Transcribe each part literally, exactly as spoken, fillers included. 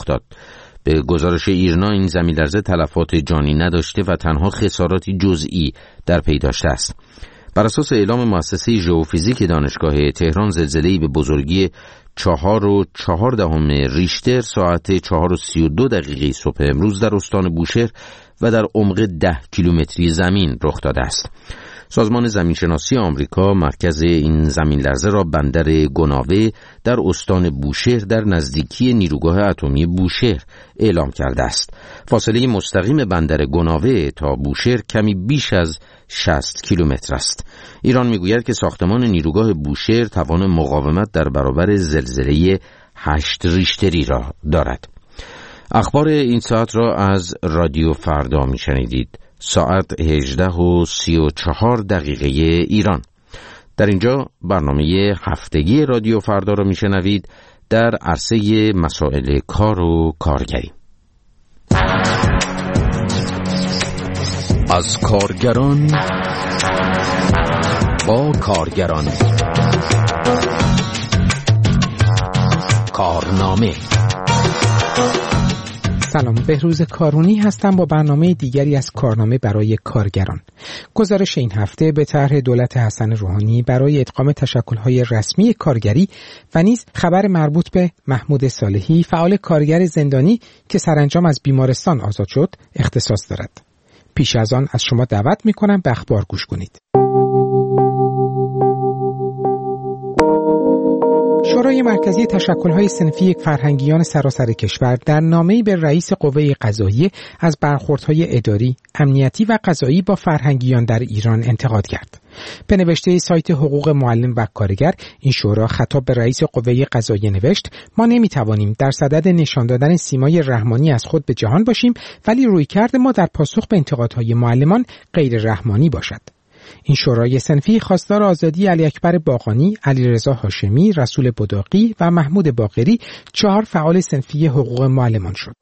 رخ داد. به گزارش ایرنا این زمین‌لرزه تلفات جانی نداشته و تنها خساراتی جزئی در پی داشته است. بر اساس اعلام مؤسسه ژئوفیزیک دانشگاه تهران، زلزله‌ای به بزرگی چهار و چهار دهم ریشتر ساعت چهار و سی و دو دقیقه صبح امروز در استان بوشهر و در عمق ده کیلومتری زمین رخ داده است. سازمان زمینشناسی آمریکا مرکز این زمین لرزه را بندر گناوه در استان بوشهر در نزدیکی نیروگاه اتمی بوشهر اعلام کرده است. فاصله مستقیم بندر گناوه تا بوشهر کمی بیش از شصت کیلومتر است. ایران میگوید که ساختمان نیروگاه بوشهر توان مقاومت در برابر زلزله هشت ریشتری را دارد. اخبار این ساعت را از رادیو فردا میشنیدید. ساعت هجده و سی و چهار دقیقه ایران. در اینجا برنامه هفتگی رادیو فردا را میشنوید در عرصه مسائل کار و کارگری. از کارگران با کارگران، کارنامه. سلام، بهروز کارونی هستم با برنامه دیگری از کارنامه برای کارگران. گزارش این هفته به طرح دولت حسن روحانی برای ادغام تشکل‌های رسمی کارگری و نیز خبر مربوط به محمود صالحی، فعال کارگر زندانی که سرانجام از بیمارستان آزاد شد، اختصاص دارد. پیش از آن از شما دعوت می‌کنم به اخبار گوش کنید. شورای مرکزی تشکل‌های صنفی فرهنگیان سراسر کشور در نامه‌ای به رئیس قوه قضاییه از برخوردهای اداری، امنیتی و قضایی با فرهنگیان در ایران انتقاد کرد. به نوشته سایت حقوق معلم و کارگر، این شورا خطاب به رئیس قوه قضاییه نوشت: ما نمی‌توانیم در صدد نشان دادن سیمای رحمانی از خود به جهان باشیم، ولی رویکرد ما در پاسخ به انتقادهای معلمان غیر رحمانی باشد. این شورای صنفی خواستار آزادی علی اکبر باقانی، علیرضا هاشمی، رسول بداقی و محمود باقری، چهار فعال صنفی حقوق معلمان شد.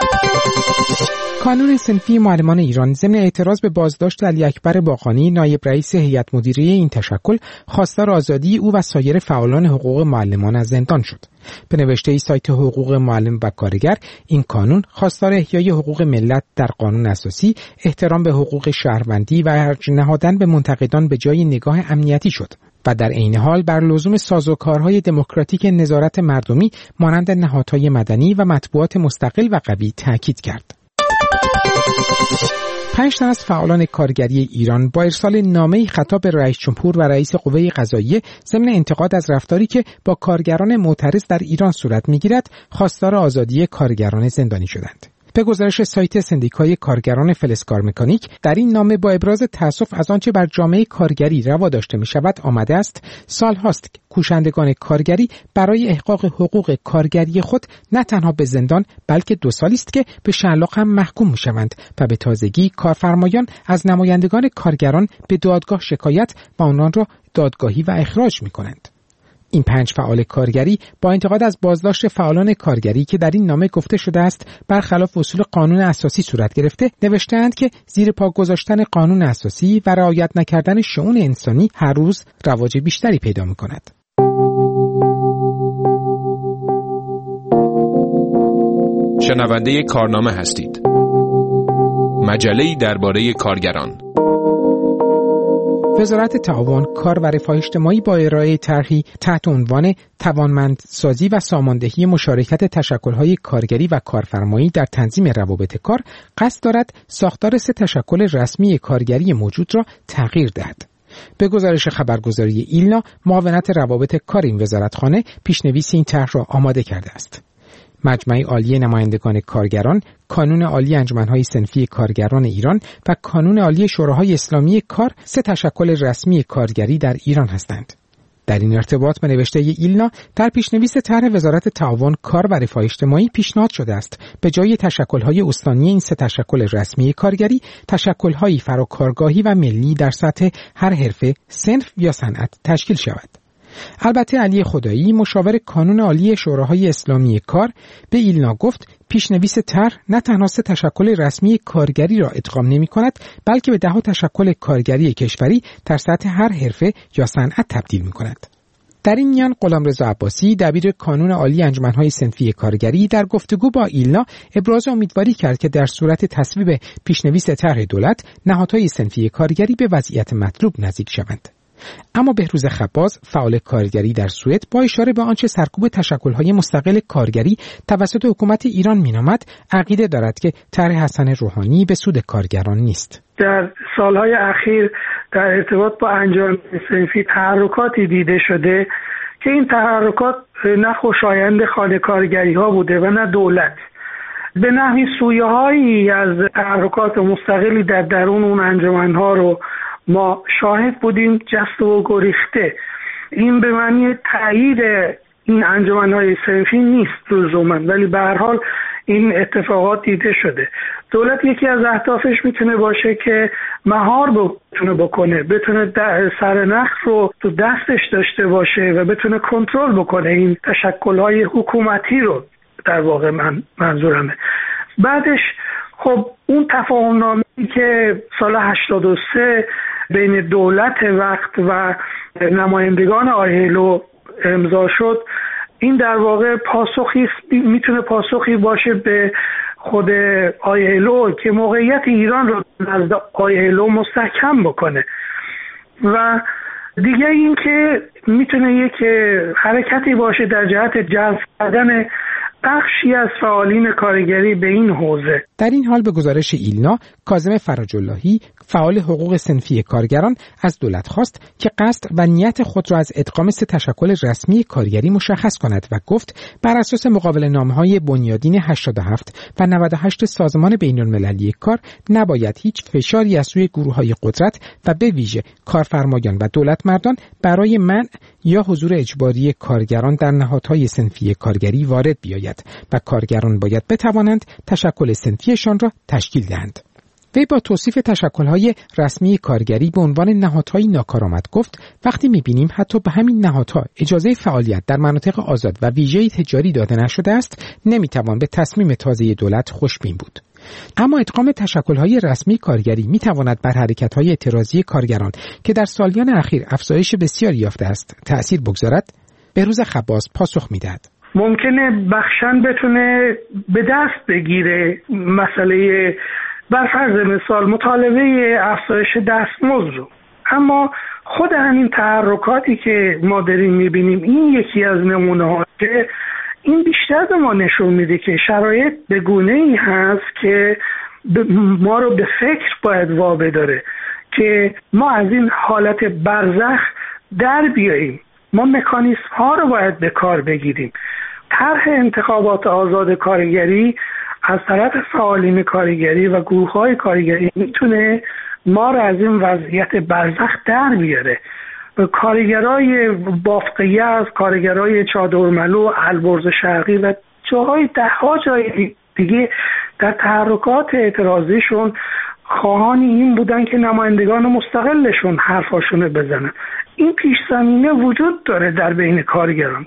کانون صنفی معلمان ایران ضمن اعتراض به بازداشت علی اکبر باقانی، نایب رئیس هیئت مدیره این تشکل، خواستار آزادی او و سایر فعالان حقوق معلمان از زندان شد. به نوشته سایت حقوق معلم و کارگر، این کانون خواستار احیای حقوق ملت در قانون اساسی، احترام به حقوق شهروندی و ارج نهادن به منتقدان به جای نگاه امنیتی شد و در عین حال بر لزوم سازوکارهای دموکراتیک نظارت مردمی مانند نهادهای مدنی و مطبوعات مستقل و قوی تاکید کرد. پنج تن از فعالان کارگری ایران با ارسال نامه‌ای خطاب به رئیس جمهور و رئیس قوه قضاییه ضمن انتقاد از رفتاری که با کارگران معترض در ایران صورت می‌گیرد، خواستار آزادی کارگران زندانی شدند. به گزارش سایت سندیکای کارگران فلزکار مکانیک، در این نامه با ابراز تأسف از آنچه بر جامعه کارگری روا داشته می‌شود آمده است: سال هاست کوشندگان کارگری برای احقاق حقوق کارگری خود نه تنها به زندان بلکه دو سالی است که به شلاق هم محکوم می‌شوند و به تازگی کارفرمایان از نمایندگان کارگران به دادگاه شکایت و آنان را دادگاهی و اخراج می‌کنند. این پنج فعال کارگری با انتقاد از بازداشت فعالان کارگری که در این نامه گفته شده است برخلاف اصول قانون اساسی صورت گرفته، نوشته‌اند که زیر پا گذاشتن قانون اساسی و رعایت نکردن شئون انسانی هر روز رواج بیشتری پیدا می‌کند. شنونده کارنامه هستید. مجله‌ای درباره کارگران. وزارت تعاون، کار و رفاه اجتماعی با ارائه طرحی تحت عنوان توانمندسازی و ساماندهی مشارکت تشکل‌های کارگری و کارفرمایی در تنظیم روابط کار، قصد دارد ساختار سه تشکل رسمی کارگری موجود را تغییر دهد. به گزارش خبرگزاری ایلنا، معاونت روابط کار این وزارتخانه پیشنویس این طرح را آماده کرده است. مجمع عالی نمایندگان کارگران، کانون عالی انجمن‌های صنفی کارگران ایران و کانون عالی شوراهای اسلامی کار سه تشکل رسمی کارگری در ایران هستند. در این ارتباط به نوشته ایلنا، در پیشنویس طرح وزارت تعاون، کار و رفاه اجتماعی پیشنهاد شده است به جای تشکل‌های استانی این سه تشکل رسمی کارگری، تشکل‌های فراکارگاهی و ملی در سطح هر حرفه، صنف یا صنعت تشکیل شود. البته علی خدایی، مشاور کانون عالی شوراهای اسلامی کار، به ایلنا گفت پیشنویس طرح نه تنها سه تشکل رسمی کارگری را ادغام نمی‌کند، بلکه به ده تشکل کارگری کشوری در سطح هر حرفه یا صنعت تبدیل می‌کند. در این میان غلامرضا عباسی دبیر کانون عالی انجمن‌های صنفی کارگری در گفتگو با ایلنا ابراز امیدواری کرد که در صورت تصویب پیشنویس طرح دولت نهادهای صنفی کارگری به وضعیت مطلوب نزدیک شوند. اما بهروز خباز فعال کارگری در سوئد با اشاره به آنچه سرکوب تشکل‌های مستقل کارگری توسط حکومت ایران مینامد عقیده دارد که طرح حسن روحانی به سود کارگران نیست. در سالهای اخیر در ارتباط با انجمن صنفی تحرکاتی دیده شده که این تحرکات نه خوشایند خانه کارگری ها بوده و نه دولت. به نحوی سویه هایی از تحرکات مستقلی در درون اون انجمن ها رو ما شاهد بودیم جست و گریخته. این به معنی تایید این انجمن های صنفی نیست لزوما، ولی به هر حال این اتفاقات دیده شده. دولت یکی از اهدافش میتونه باشه که مهار بتونه بکنه، بتونه سرنخ رو تو دستش داشته باشه و بتونه کنترل بکنه این تشکل‌های حکومتی رو، در واقع من منظورمه. بعدش خب اون تفاهم‌نامه‌ای که سال هشتاد و سه بین دولت وقت و نمایندگان آیلو امضا شد، این در واقع پاسخی میتونه پاسخی باشه به خود آیلو که موقعیت ایران رو نزد آیلو مستحکم بکنه و دیگه این که میتونه یک حرکتی باشه در جهت جذب کردن بخشی از فعالین کارگری به این حوزه. در این حال به گزارش ایلنا، کاظم فرج اللهی فعال حقوق صنفی کارگران از دولت خواست که قصد و نیت خود را از ادغام سه تشکل رسمی کارگری مشخص کند و گفت بر اساس مقابله‌نامه‌های بنیادین هشتاد و هفت و نود و هشت سازمان بین‌المللی کار نباید هیچ فشاری از سوی گروه‌های قدرت و به ویژه کارفرمایان و دولتمردان برای منع یا حضور اجباری کارگران در نهادهای صنفی کارگری وارد بیاید و کارگران باید بتوانند تشکل صنفیشان را تشکیل دهند. وی با توصیف تشکل‌های رسمی کارگری به عنوان نهادهای ناکارآمد گفت وقتی می‌بینیم حتی به همین نهادها اجازه فعالیت در مناطق آزاد و ویژه تجاری داده نشده است، نمی‌توان به تصمیم تازه دولت خوشبین بود. اما ادغام تشکل‌های رسمی کارگری می‌تواند بر حرکت‌های اعتراضی کارگران که در سالیان اخیر افزایش بسیاری یافته است تأثیر بگذارد؟ بهروز خباز پاسخ می‌دهد. ممکنه بخشن بتونه به دست بگیره مسئله بر فرض مثال مطالبه افزایش دستمزد رو، اما خود همین تحرکاتی که ما داریم میبینیم این یکی از نمونه ها که این بیشتر به ما نشون میده که شرایط به گونه ای هست که ما رو به فکر باید وابداره که ما از این حالت برزخ در بیاییم. ما مکانیسم ها رو باید به کار بگیریم. طرح انتخابات آزاد کارگری از طرف فعالین کارگری و گروه‌های کارگری میتونه ما رو از این وضعیت برزخ در بیاره. کارگرای بافق یزد، کارگرای چادرملو، البرز شرقی و جاهای ده‌ها جای دیگه در تحرکات اعتراضیشون خواهان این بودن که نمایندگان مستقلشون حرفاشونو بزنن. این پیش زمینه وجود داره در بین کارگران.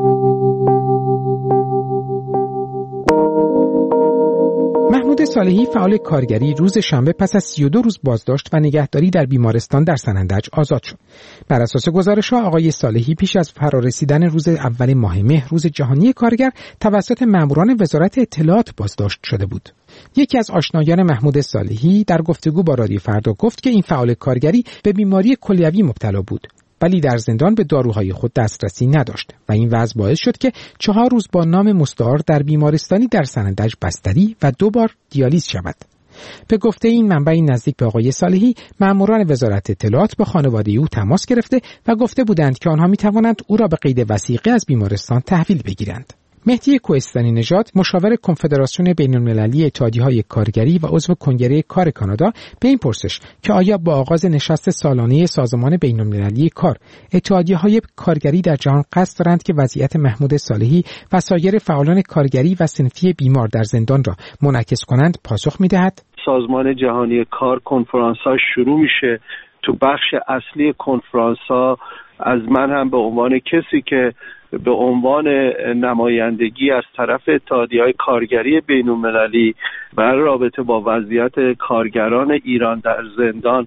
محمود صالحی فعال کارگری روز شنبه پس از سی و دو روز بازداشت و نگهداری در بیمارستان در سنندج آزاد شد. بر اساس گزارش‌ها آقای صالحی پیش از فرارسیدن روز اول ماه مهر روز جهانی کارگر توسط ماموران وزارت اطلاعات بازداشت شده بود. یکی از آشنایان محمود صالحی در گفتگو با رادیو فردا گفت که این فعال کارگری به بیماری کلیوی مبتلا بود، ولی در زندان به داروهای خود دسترسی نداشت و این وضع باعث شد که چهار روز با نام مستعار در بیمارستانی در سنندج بستری و دو بار دیالیز شود. به گفته این منبعی نزدیک به آقای صالحی، ماموران وزارت اطلاعات با خانواده او تماس گرفته و گفته بودند که آنها می‌توانند او را به قید وثیقه از بیمارستان تحویل بگیرند. مهدی کوهستانی نژاد، مشاور کنفدراسیون بین‌المللی اتحادیه‌های کارگری و عضو کنگره کار کانادا، به این پرسش که آیا با آغاز نشست سالانه سازمان بین‌المللی کار اتحادیه‌های کارگری در جهان قصد دارند که وضعیت محمود صالحی و سایر فعالان کارگری و صنفی بیمار در زندان را منعکس کنند، پاسخ می‌دهد: سازمان جهانی کار کنفرانس‌ها شروع میشه. تو بخش اصلی کنفرانس‌ها از من هم به عنوان کسی که به عنوان نمایندگی از طرف اتحادیه‌های کارگری بین‌المللی برای رابطه با وضعیت کارگران ایران در زندان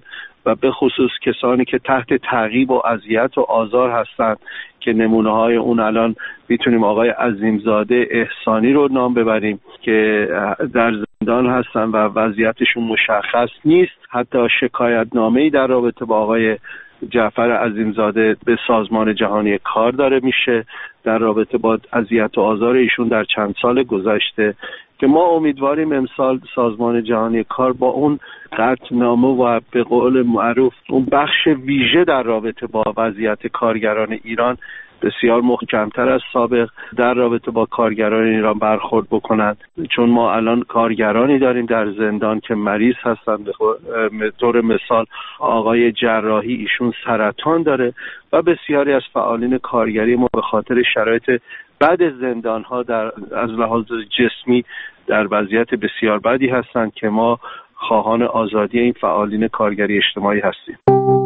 و به خصوص کسانی که تحت تعقیب و اذیت و آزار هستند که نمونه های اون الان میتونیم آقای عظیمزاده احسانی رو نام ببریم که در زندان هستن و وضعیتشون مشخص نیست. حتی شکایتنامه‌ای در رابطه با آقای جعفر عظیمزاده به سازمان جهانی کار داره میشه در رابطه با اذیت و آزار ایشون در چند سال گذشته، که ما امیدواریم امسال سازمان جهانی کار با اون قطعنامه و به قول معروف اون بخش ویژه در رابطه با وضعیت کارگران ایران بسیار محکمتر از سابق در رابطه با کارگران ایران برخورد بکنند، چون ما الان کارگرانی داریم در زندان که مریض هستند. به طور مثال آقای جراحی ایشون سرطان داره و بسیاری از فعالین کارگری ما به خاطر شرایط بد زندان ها در از لحاظ جسمی در وضعیت بسیار بدی هستند که ما خواهان آزادی این فعالین کارگری اجتماعی هستیم.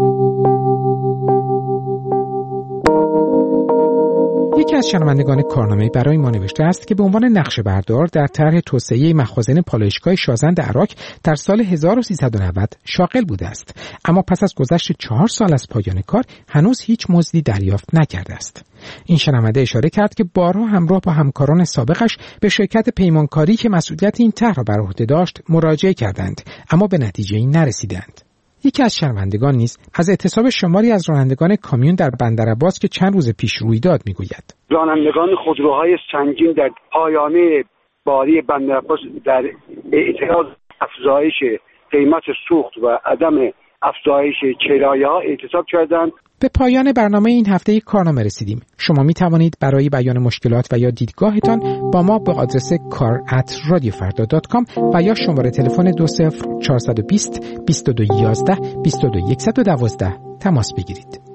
یکی از شنوندگان کارنامه برای ما نوشته است که به عنوان نقشه بردار در طرح توسعه مخازن پالایشگاه شازند عراق در سال هزار و سیصد و نود شاغل بوده است، اما پس از گذشت چهار سال از پایان کار هنوز هیچ مزدی دریافت نکرده است. این شنونده اشاره کرد که بارها همراه با همکاران سابقش به شرکت پیمانکاری که مسئولیت این طرح را بر عهده داشت مراجعه کردند، اما به نتیجه‌ای نرسیدند. یکی از شنوندگان نیز از اعتصاب شماری از رانندگان کامیون در بندرعباس که چند روز پیش روی داد میگوید. رانندگان خودروهای سنگین در پایانه باری بندرعباس در اعتراض افزایش قیمت سوخت و عدم افزایش کرایه‌ها اعتصاب کردند. به پایان برنامه این هفته کارنامه رسیدیم. شما می توانید برای بیان مشکلات و یا دیدگاهتان با ما به آدرس کار ات رادیو فردا دات کام و یا شماره تلفن دو صفر چهارصد و بیست بیست و دو یازده بیست و دو صد و دوازده تماس بگیرید.